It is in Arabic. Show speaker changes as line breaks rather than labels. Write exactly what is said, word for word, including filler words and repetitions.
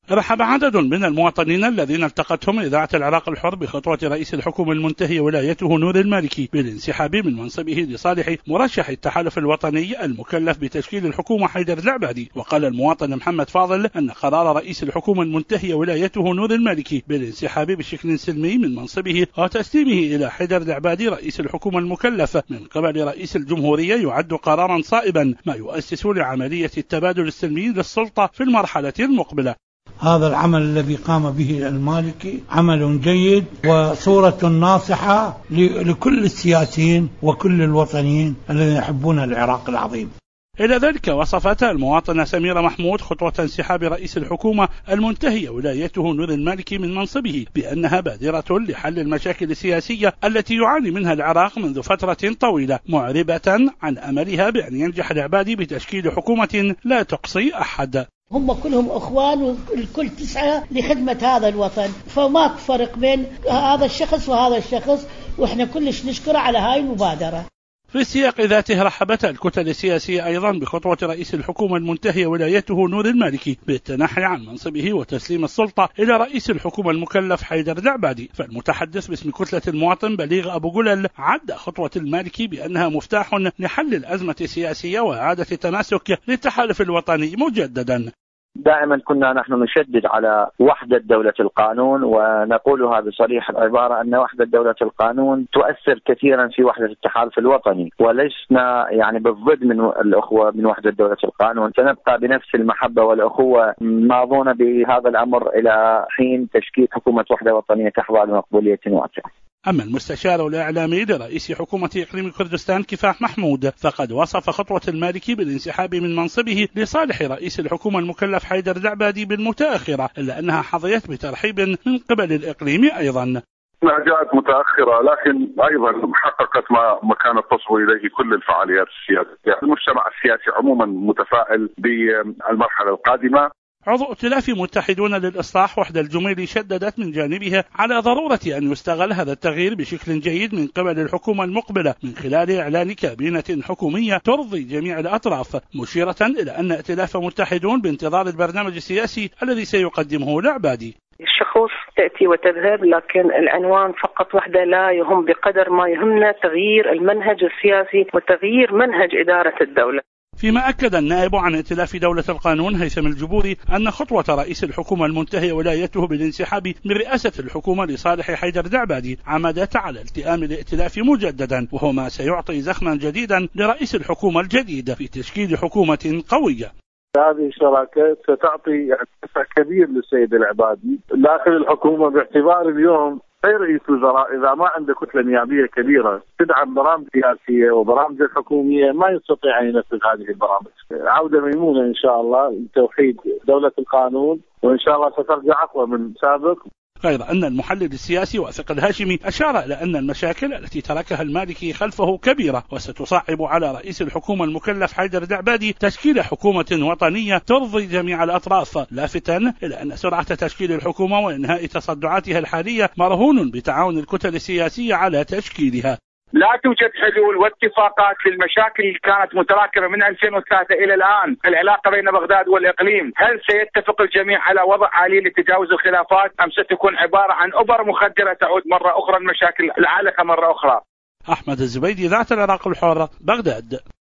رحب عدد من المواطنين الذين التقتهم إذاعة العراق الحر بخطوة رئيس الحكومة المنتهي ولايته نور المالكي بالانسحاب من منصبه لصالح مرشح التحالف الوطني المكلف بتشكيل الحكومة حيدر العبادي. وقال المواطن محمد فاضل أن قرار رئيس الحكومة المنتهي ولايته نور المالكي بالانسحاب بشكل سلمي من منصبه وتسليمه إلى حيدر العبادي رئيس الحكومة المكلف من قبل رئيس الجمهورية يعد قرارا صائبا ما يؤسس لعملية التبادل السلمي للسلطة في المرحلة المقبلة.
هذا العمل الذي قام به المالكي عمل جيد وصورة ناصحة لكل السياسيين وكل الوطنيين الذين يحبون العراق العظيم.
إلى ذلك وصفت المواطنة سميرة محمود خطوة انسحاب رئيس الحكومة المنتهي ولايته نور المالكي من منصبه بأنها بادرة لحل المشاكل السياسية التي يعاني منها العراق منذ فترة طويلة، معربة عن أملها بأن ينجح العبادي بتشكيل حكومة لا تقصي أحد.
هم كلهم أخوان والكل تسعى لخدمة هذا الوطن، فما فرق بين هذا الشخص وهذا الشخص، وإحنا كلش نشكره على هاي المبادرة.
في السياق ذاته رحبت الكتل السياسية أيضا بخطوة رئيس الحكومة المنتهي ولايته نور المالكي بالتنحي عن منصبه وتسليم السلطة إلى رئيس الحكومة المكلف حيدر العبادي. فالمتحدث باسم كتلة المواطن بليغ أبو جلل عد خطوة المالكي بأنها مفتاح لحل الأزمة السياسية وإعادة التماسك للتحالف الوطني مجددا.
دائما كنا نحن نشدد على وحدة دولة القانون، ونقولها بصريح العبارة أن وحدة دولة القانون تؤثر كثيرا في وحدة التحالف الوطني، ولسنا يعني بالضد من الأخوة من وحدة دولة القانون، سنبقى بنفس المحبة والأخوة ماضون بهذا الأمر إلى حين تشكيل حكومة وحدة وطنية تحظى بمقبولية واسعة.
أما المستشار الإعلامي لرئيس حكومة إقليم كردستان كفاح محمود فقد وصف خطوة المالكي بالانسحاب من منصبه لصالح رئيس الحكومة المكلف حيدر العبادي بالمتأخرة، إلا أنها حظيت بترحيب من قبل الإقليم أيضا.
لا جاءت متأخرة، لكن أيضا حققت ما ما كانت تصبو إليه كل الفعاليات السياسية. المجتمع السياسي عموما متفائل بالمرحلة القادمة.
عضو ائتلاف متحدون للإصلاح وحدة الجميلي شددت من جانبها على ضرورة أن يستغل هذا التغيير بشكل جيد من قبل الحكومة المقبلة من خلال إعلان كابينة حكومية ترضي جميع الأطراف، مشيرة إلى أن ائتلاف متحدون بانتظار البرنامج السياسي الذي سيقدمه العبادي.
الشخوص تأتي وتذهب، لكن العنوان فقط وحده لا يهم بقدر ما يهمنا تغيير المنهج السياسي وتغيير منهج إدارة الدولة.
فيما أكد النائب عن ائتلاف دولة القانون هيثم الجبوري أن خطوة رئيس الحكومة المنتهي ولايته بالانسحاب من رئاسة الحكومة لصالح حيدر العبادي عمدت على التئام الائتلاف مجددا، وهو ما سيعطي زخما جديدا لرئيس الحكومة الجديد في تشكيل حكومة قوية.
هذه الشراكة ستعطي دفع كبير للسيد العبادي داخل الحكومة، باعتبار اليوم أي رئيس وزراء إذا ما عنده كتلة نيابية كبيرة تدعم برامج سياسية وبرامج الحكومية ما يستطيع أن ينفذ هذه البرامج. عودة ميمونة إن شاء الله لتوحيد دولة القانون، وإن شاء الله سترجع أقوى من سابق.
غير أن المحلل السياسي واثق الهاشمي أشار إلى أن المشاكل التي تركها المالكي خلفه كبيرة وستصعب على رئيس الحكومة المكلف حيدر العبادي تشكيل حكومة وطنية ترضي جميع الأطراف، لافتا إلى أن سرعة تشكيل الحكومة وإنهاء تصدعاتها الحالية مرهون بتعاون الكتل السياسية على تشكيلها.
لا توجد حلول واتفاقات للمشاكل اللي كانت متراكمة من ألفين وثلاثة إلى الآن. العلاقة بين بغداد والإقليم، هل سيتفق الجميع على وضع آلية لتجاوز الخلافات أم ستكون عبارة عن أبر مخدرة تعود مرة أخرى المشاكل العالقة مرة أخرى؟
أحمد الزبيدي، ذات العراق الحر، بغداد.